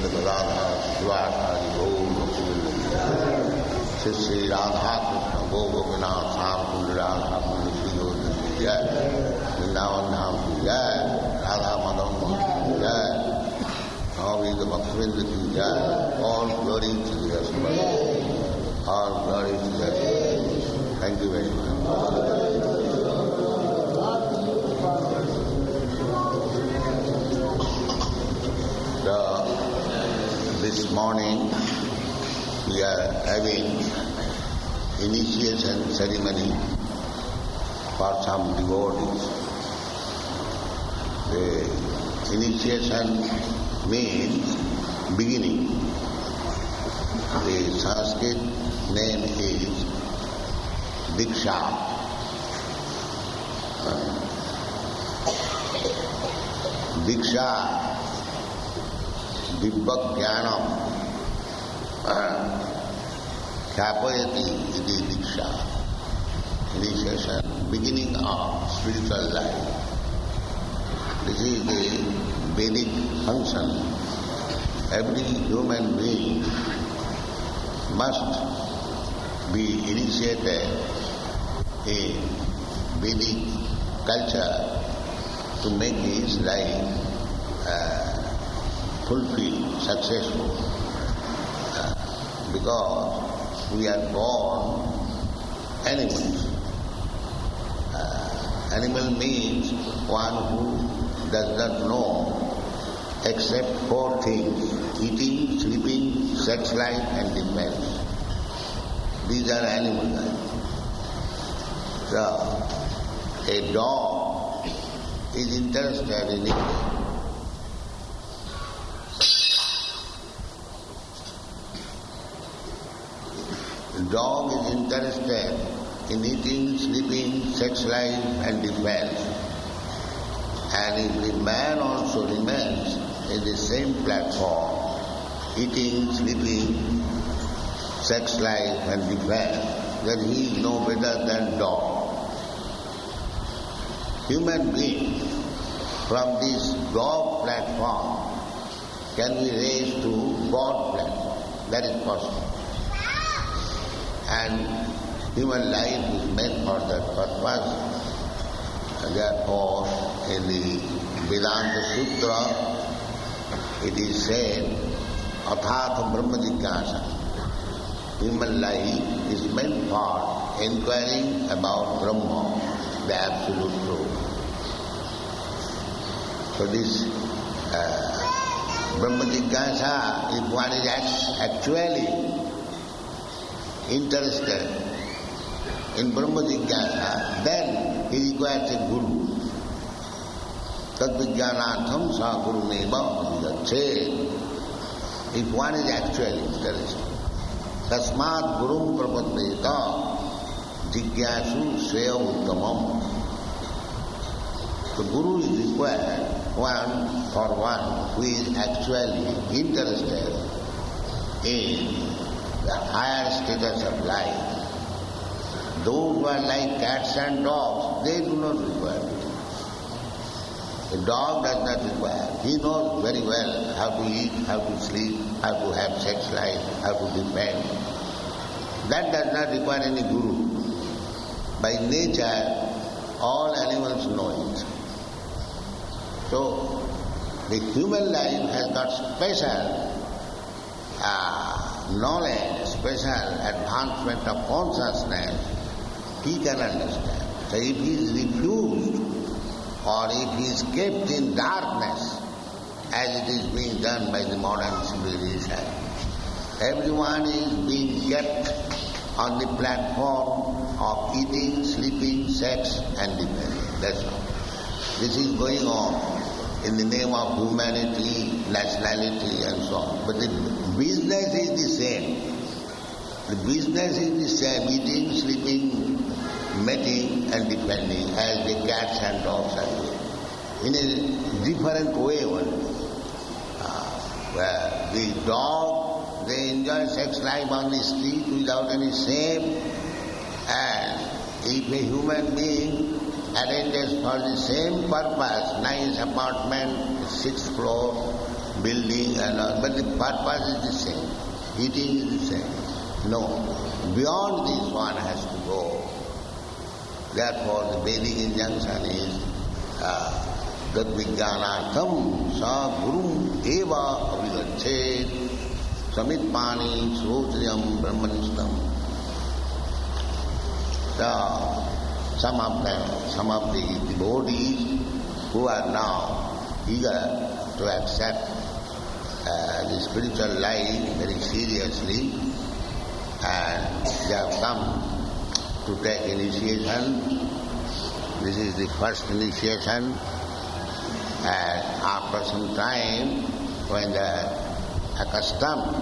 Govinda Gadadhar Shivasari Gaur Shri Shri Radha Krishna Gopinath Sam Kund Radha Kund Shri Gaur Jai Vrindavan Dham Ki Jai Radha Madan Mohan Ki Jai Navavidha Bhaktivinoda Ki Jai. All glory to the Rasubhai. All glory to the Rasubhai. Thank you very much. This morning we are having initiation ceremony for some devotees. The initiation means beginning. The Sanskrit name is Diksha. Diksha, Dibbajnanam, Khyapayati iti Diksha. Initiation, beginning of spiritual life. This is the Vedic function. Every human being must be initiated in Vedic culture to make his life fulfilled, successful. Because we are born animals. Animal means one who does not know except four things: eating, sleeping, sex life and defense. These are animal life. So, a dog is interested in eating. The dog is interested in eating, sleeping, sex life and defense. And if the man also remains in the same platform, eating, sleeping, sex life and defense, then he is no better than dog. Human being from this dog platform can be raised to God platform. That is possible. And human life is meant for that purpose. Therefore, in the Vedanta Sutra, it is said, Athatha Brahma Jigyasa. Human life is meant for inquiring about Brahma, the absolute truth. So this Brahma Jigyasa, if one is actually interested in Brahma Jigyasa, then he requires a guru. Tad vijnanatham sa guru neva adhichet. If one is actually interested. Tasmat gurum prapaddeta jigyasu sveya uttamam. The guru is required, one who is actually interested in the higher status of life. Those who are like cats and dogs, they do not require it. A dog does not require. He knows very well how to eat, how to sleep, how to have sex life, how to defend. That does not require any guru. By nature, all animals know it. So, the human life has got special knowledge, special advancement of consciousness. He can understand. So if he is refused or if he is kept in darkness, as it is being done by the modern civilization, everyone is being kept on the platform of eating, sleeping, sex and defense. That's all. This is going on in the name of humanity, nationality and so on. But the business is the same. The business is the same, eating, sleeping, mating and defending, as the cats and dogs are doing. In a different way only. Where the dog, they enjoy sex life on the street without any shame, and if a human being arranges for the same purpose, nice apartment, 6th floor, building and all, but the purpose is the same. Eating is the same. No. Beyond this one has to go. Therefore the Vedic injunction is that vijnanatham sa gurum eva avigachet samitmani srotriyam brahmanistam. So some of the devotees who are now eager to accept the spiritual life very seriously, and they have come to take initiation. This is the first initiation, and after some time, when they are accustomed,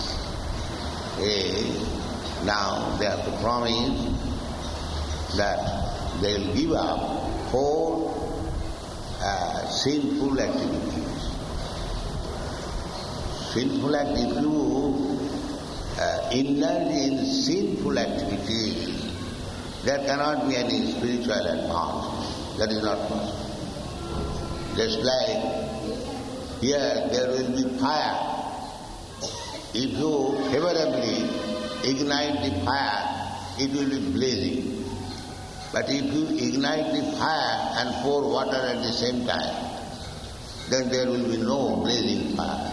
now they have to promise that they will give up 4 sinful activities. Sinful activities, if you indulge in sinful activities, there cannot be any spiritual advance. That is not possible. Just like here there will be fire. If you favorably ignite the fire, it will be blazing. But if you ignite the fire and pour water at the same time, then there will be no blazing fire.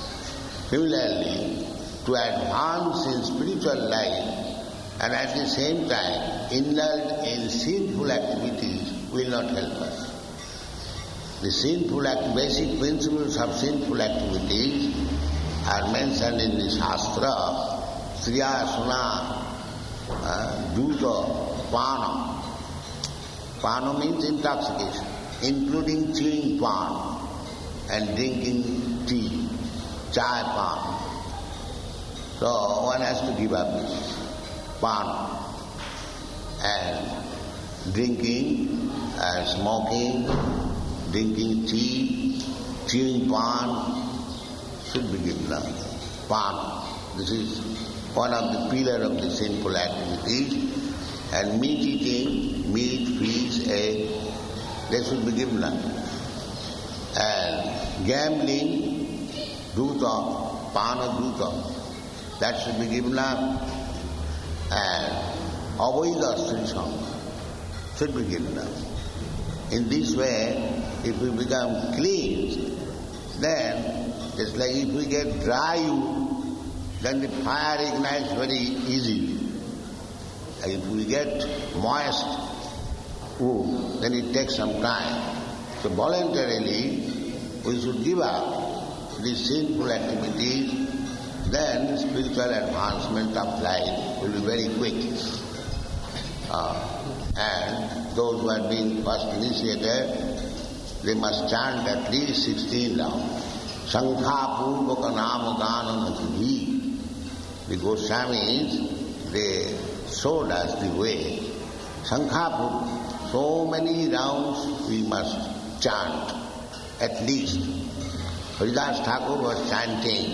Similarly, to advance in spiritual life and at the same time indulge in sinful activities will not help us. The basic principles of sinful activities are mentioned in the Shastra: Striya, Suna, Juta, Pana. Pana means intoxication, including chewing pan and drinking tea, chai pan. So one has to give up this pan and drinking, smoking, drinking tea, chewing pan should be given up. Pan. This is one of the pillars of the sinful activities. And meat eating, meat, fish, egg, they should be given up. And gambling, dhuta, pana dhuta, that should be given up. And avoida strisham should be given up. In this way, if we become clean, then it's like if we get dry wood, then the fire ignites very easily. If we get moist wood, then it takes some time. So voluntarily, we should give up these sinful activities, then spiritual advancement of life will be very quick. And those who have been first initiated, they must chant at least 16 rounds. Sankha Purvaka Nama Gana Natidhi. The Goswamis, they showed us the way. Sankhapur, so many rounds we must chant, at least. Haridas Thakur was chanting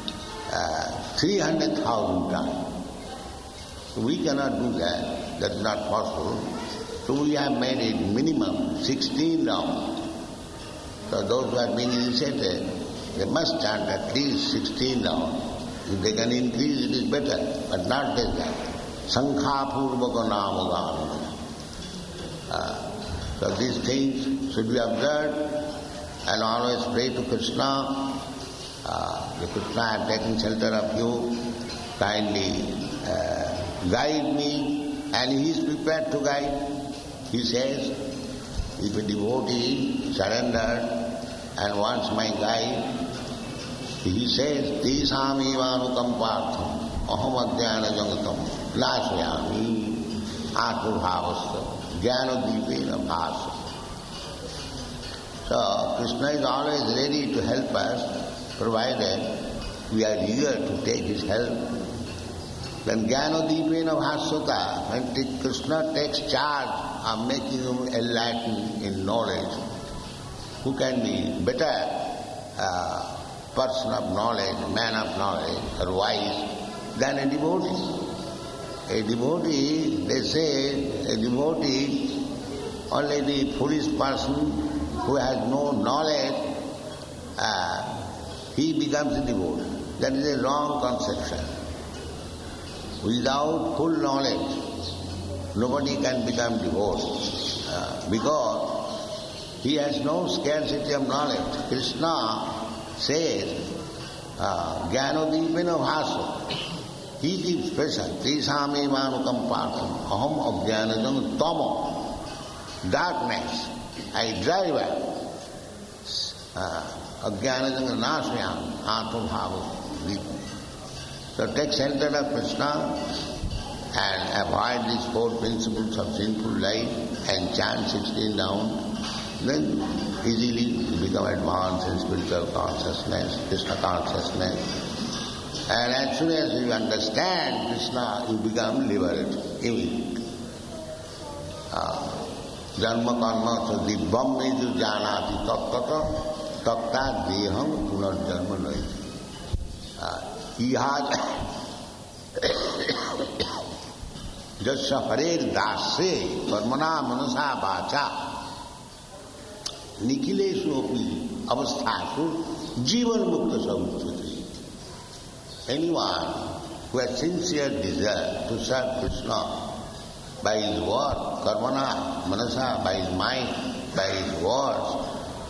300,000 times. We cannot do that, that's not possible. So we have made it minimum 16 rounds. So those who have been initiated, they must chant at least 16 rounds. If they can increase, it is better, but not less than. Sankha Purvaka Nama Gana. So these things should be observed and always pray to Krishna. The Krishna, I have taken shelter of you, kindly guide me, and he is prepared to guide. He says, if a devotee surrendered and wants my guide, he says, Tesam evanukampartham aham adhyana jangatam lasayami atmabhavasya jnanodipena bhasa. So Krishna is always ready to help us, provided we are eager to take his help. Then jnanodipena bhasata, when Krishna takes charge of making you enlightened in knowledge, who can be better person of knowledge, man of knowledge, or wise than a devotee? A devotee, they say, a devotee, only the foolish person who has no knowledge, he becomes devotee. That is a wrong conception. Without full knowledge, nobody can become devotee because he has no scarcity of knowledge. Krishna says, Jnanodipena bhaso. He gives special. Trisam evanukam partham. Aham ajnanajam tamo. Darkness. I drive out. Ajnanajam nasayam. Atma bhava. So take shelter of Krishna and avoid these 4 principles of sinful life and chant 16 rounds. Then easily you become advanced in spiritual consciousness, Krishna consciousness. And as soon as you understand Krishna, you become liberated immediately. Janma karma so dibbam meju janati tattata tatta deham punarjanma naiti. He has jasya harer dase karmana manasa vacha nikhilesu api avasthasu jivan mukta samuchyate. Anyone who has sincere desire to serve Krishna by his word, karmana, manasa, by his mind, by his words,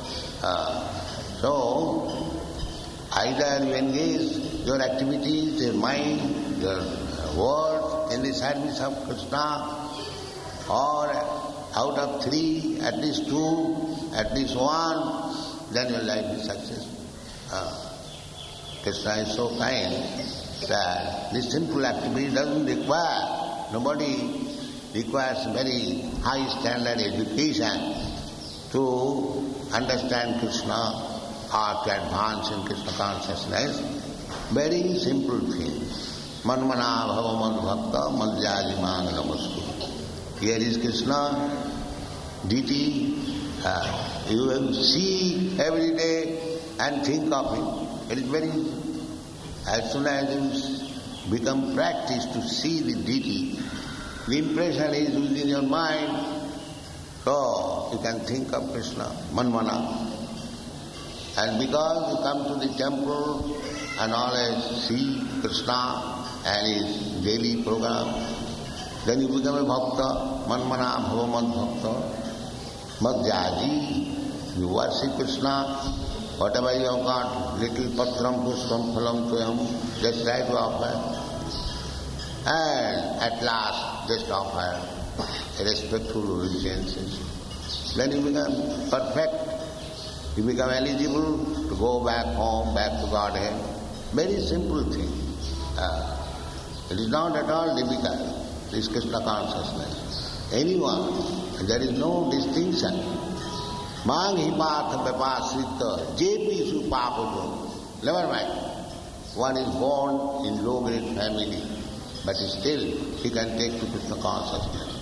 so either you engage your activities, your mind, your words in the service of Krishna, or out of 3, at least 2, at least 1, then your life is successful. Krishna is so kind that this simple activity doesn't require, nobody requires very high standard education to understand Krishna or to advance in Krishna consciousness. Very simple thing. Manmana bhava madbhakta madhyajimang namastu. Here is Krishna, deity. You will see every day and think of him. It is very easy. As soon as you become practiced to see the deity, the impression is within your mind, so you can think of Krishna, Manmana. And because you come to the temple and always see Krishna and his daily program, then you become a bhakta, Manmana bhava madbhakta, madhyaji. You worship Krishna. Whatever you have got, little patram pushpam phalam tuyam, just try to offer. And at last, just offer respectful obeisances. Then you become perfect. You become eligible to go back home, back to Godhead. Very simple thing. It is not at all difficult. This Krishna consciousness. Anyone, there is no distinction. Mang hi patha vipasrita jepi su papajo. Never mind. One is born in low-grade family, but still he can take to Krishna consciousness.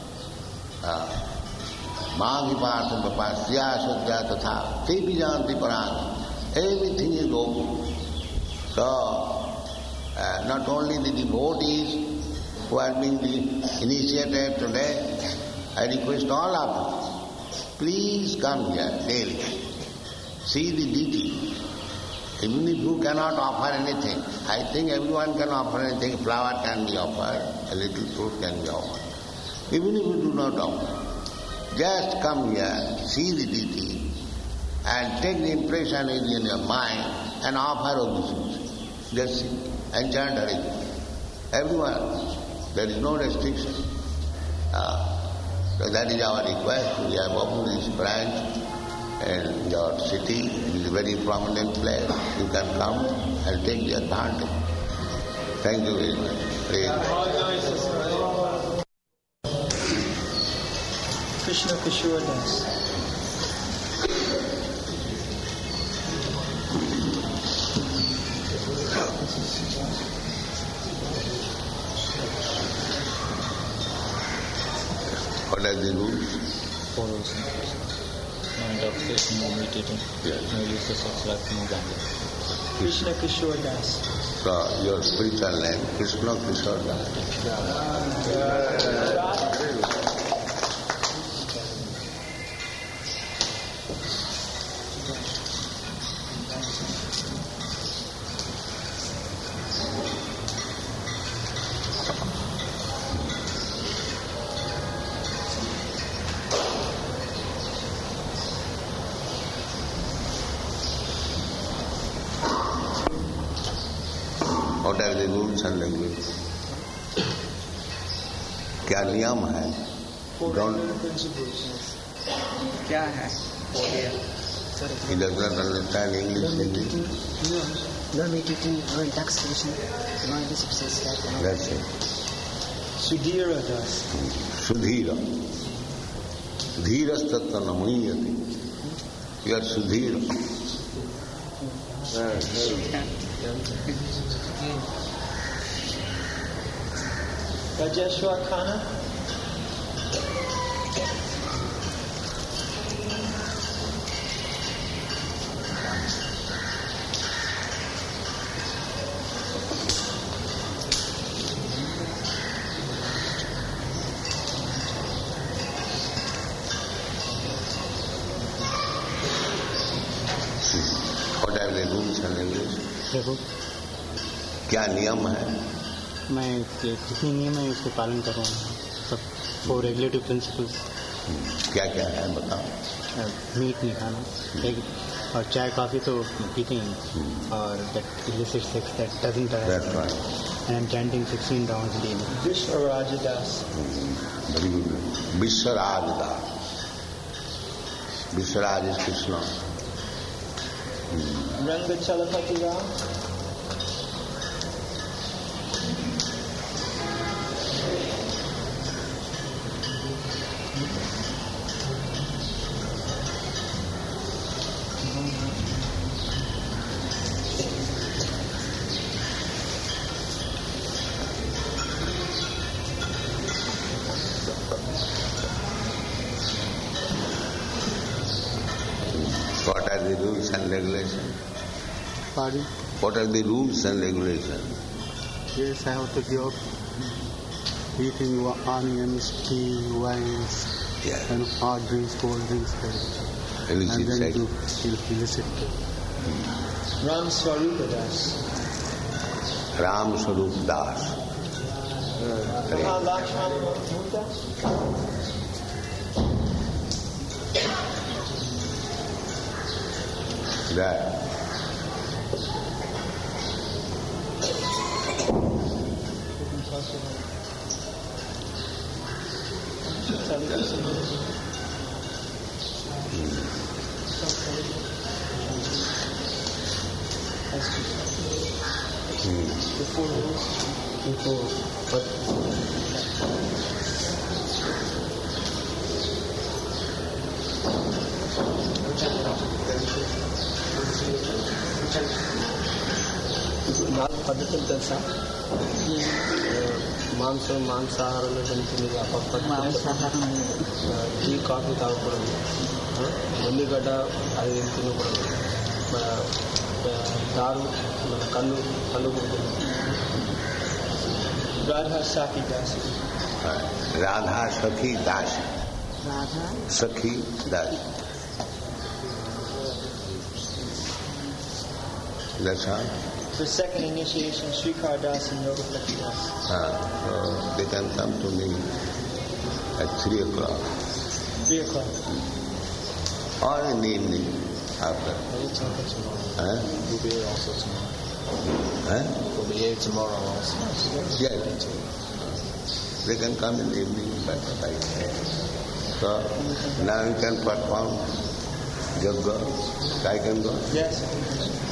Mang hi patha vipasya sudya tatha tepi janti parang. Everything is open. So, not only the devotees who are being initiated today, I request all of you, please come here daily. See the deity. Even if you cannot offer anything, I think everyone can offer anything. Flower can be offered, a little fruit can be offered. Even if you do not offer, just come here, see the deity, and take the impression in your mind and offer obeisance. Just see and chant Hare. Everyone. There is no restriction. So that is our request. We have opened this branch in your city. It is a very prominent place. You can come and take the advantage. Thank you very much. Krishna Kishore Das. What are the rules? Follows no intoxication, no meditating, no use of sex life, no gambling. Krishna Kishore Das. So your spiritual name, Krishna Kishore Das. What are the rules and regulations? क्या नियम है? क्या है? He does not understand English. No meditating, no intoxication, no illicit sex. That's it. Sudhira das. Sudhira. Dhirastatta namayati. You are Sudhira. Rajeshwar Khanna. What are the rules and regulations? देखो क्या नियम है? मैं जितने नियम है उसको पालन कर रहा हूँ सब 4 रेगुलेटिव प्रिंसिपल्स। क्या क्या है बताओ? मीट नहीं खाना, एक और चाय कॉफी तो पीते ही और that illicit sex that doesn't That's arise right. and I'm chanting 16 rounds daily. Vishwaraja das. Very good. Vishwaraj Das. Vishwaraj is Krishna. Ranga Chalapati Ram. What are the rules and regulations? Pardon? What are the rules and regulations? Yes, I have to give up eating onions, tea, wines, Yes. and hard drinks, cold drinks, and Illicit then sex. do illicit. Ram Swarupa das. Ram Swarup Das. Hare. Lakshmana Murta. That. నాలుగు పద్ధతులు తెలుసా? మాంసాహారంలో తిని మాంసాహారం tea coffee తాగకూడదు, ఉల్లిగడ్డ అది తినకూడదు, దారు కళ్ళు కొడుతుంది. Radha Saki das. Radha Sakhi Das. Radha Sakhi Das. That's all. For second initiation, Srikar Das and Yogapati Das. So they can come to me at 3 o'clock 3 o'clock. or in the evening after. Huh? We'll be here also tomorrow. Huh? We'll be here tomorrow also. Yes. They can come in the evening, but so now you can perform yoga. I can go. Yes.